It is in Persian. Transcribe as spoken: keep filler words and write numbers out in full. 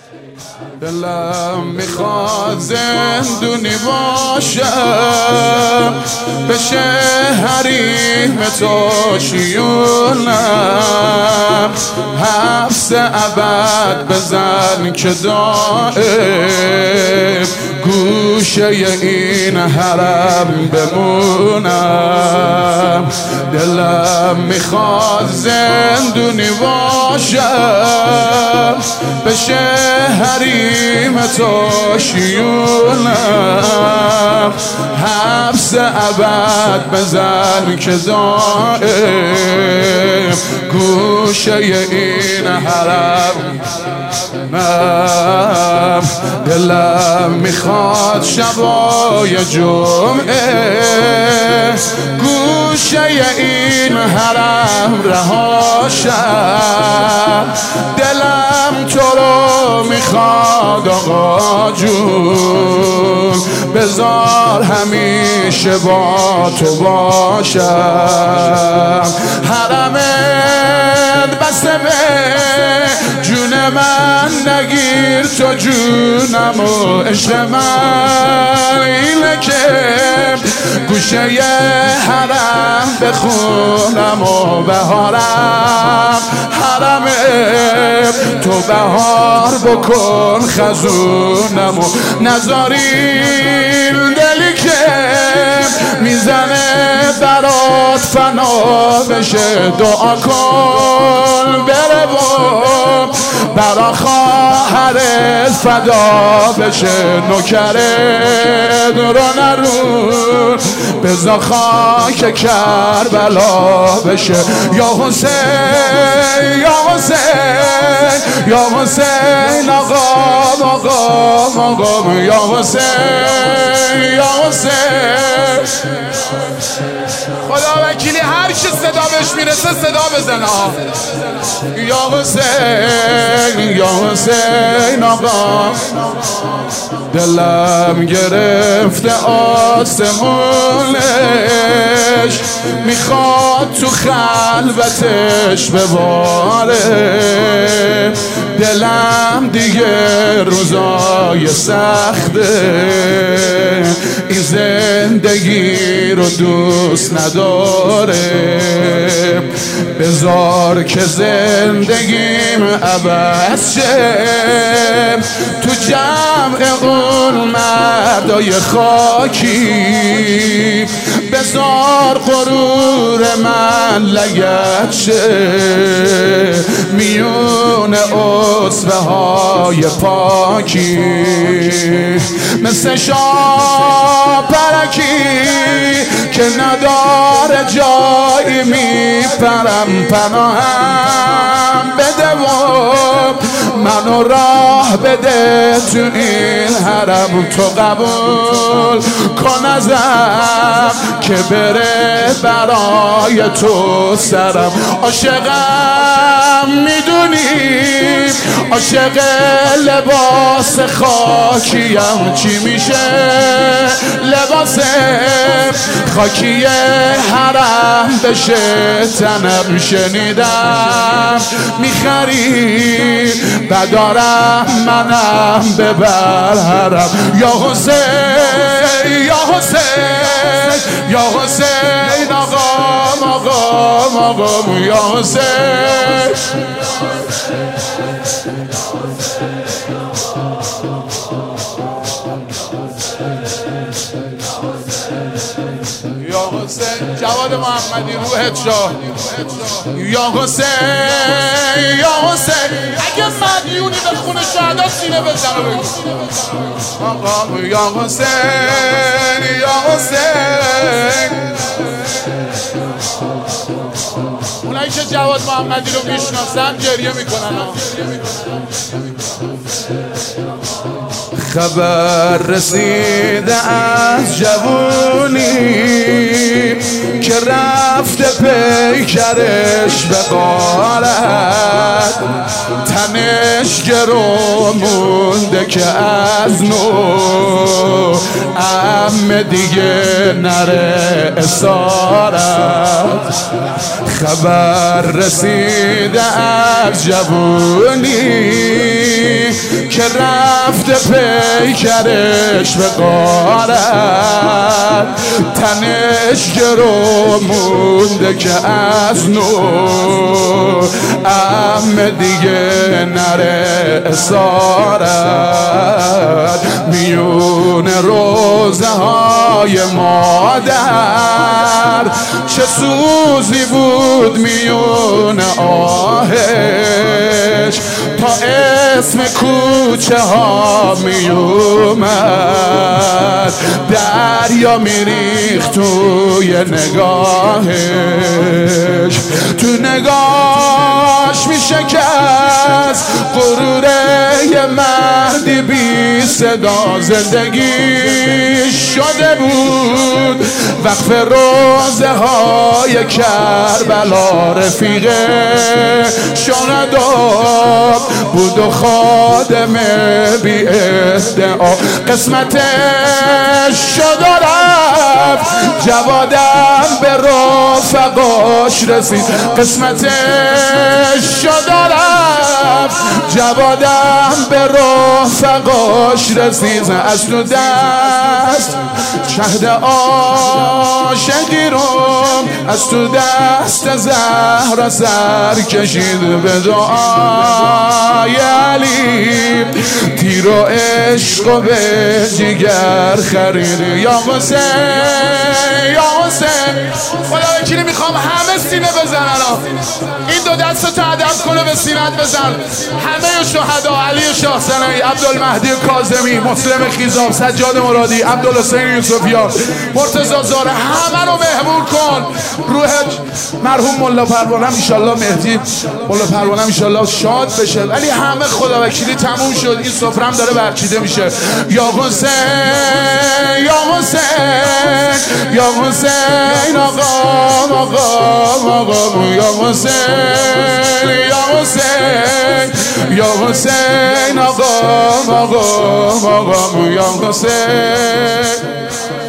دلم میخواد زندونی باشم، بشه حریم تو شیونم، حبس ابد بزن که دائم گوشه این حرم بمونم. دلم میخواد زندونی باشم، بشه حریم تو شیونم، حبس ابد بزن که دائم گوشه این حرم. دلم میخواد شبای جمعه گوشه این حرم رهاشم، دلم تو رو میخواد آقا جون، بذار همیشه با تو باشم. حرمت بسته به جون من، نگیر تو جونم و عشق من، اینه که گوشه ی حرم بخونم و بهارم. حرم تو بهار بکن خزونم و نذارین دلی که میزنه برات فنا بشه. دعا کن بره و برا خواهرت فدا بشه، نوکرت رو نرون بزا خاک کربلا بشه. یا حسین یا حسین یا حسین آقا آقا آقا یا حسین یا حسین. خدا وکیلی هر کی صدا بهش میرسه صدا بزنه. یا حسین یا حسین آقا، دلم گرفته آسمونش، میخواد تو خلوتش بباره. دلم دیگه روزای سخته، این زندگی رو دوست نداره. بذار که زندگیم عوض شه تو جمع اون مردای خاکی، بذار غرور من لگد شه میون عصبه های پاکی. مثل شاپرکی که نداره جایی میپرم، پناهم بده و منو راه بده تو این حرم. تو قبول کن ازم که بره برای تو سرم. عاشقم میدونی، عاشق لباس خاکیم، چی میشه لباس خاکی حرم بشه تنم. شنیدم میخری و دارم منم ببر حرم. یا حسین یا حسین یا حسین آقام آقام آقام یا حسین. یا حسین جواد محمدی روحت شاه. یا حسین یا حسین اگه مدیونی به خون شهدا سینه بزنه بگو. یا حسین یا حسین. اونایی که جواد محمدی رو میشناسن گریه میکنن. خبر رسیده از جوونی که رفته پیکرش به غارت، تنش گرو مونده که از نو عم دیگه نره اسارت. خبر رسیده از جوونی که رفته پیکرش به غارت، تنش گرو مونده که از نور ام دیگه نره اسارت. میون روزه های مادر چه سوزی بود میون آهش، تا اسم کوچه ها میومد دریا میریخت توی نگاهش، تو نگاهش میشکست غروره مهدی بی صدا. زندگی شده بود وقف روزه های کربلا، رفیقه شهدا بود و خادم بی ادعا. قسمتش شد و رفت جوادم به رفقاش رسید، قسمتش شد و رفت جوادم به رفقاش رسید. از تو دست شهد عاشقی رو از تو دست زهرا سر کشید، به دعای علی تیر و عشق و به جگر خرید. یا حسین یا حسین، خدا وکیلی میخوام همه سینه بزنن، این دو دست تو ادب کنه به سینت بزن. همه شهدا، علی شاه سنایی، عبدالمهدی کاظمی، مسلم خیزاب، سجاد مرادی، عبدالحسین یوسفیان، مرتضی زاره، همه رو مهمون کن. روح مرحوم ملا پروانه انشالله، مهدی ملا پروانه انشالله شاد بشه. ولی همه خدا وکیلی تموم شد، این سفرم داره برچیده میشه. یا حسین یا حسین یا حسین آقا آقا آقا، یا حسین یا حسین یا حسین آقا آقا آقا، یا حسین.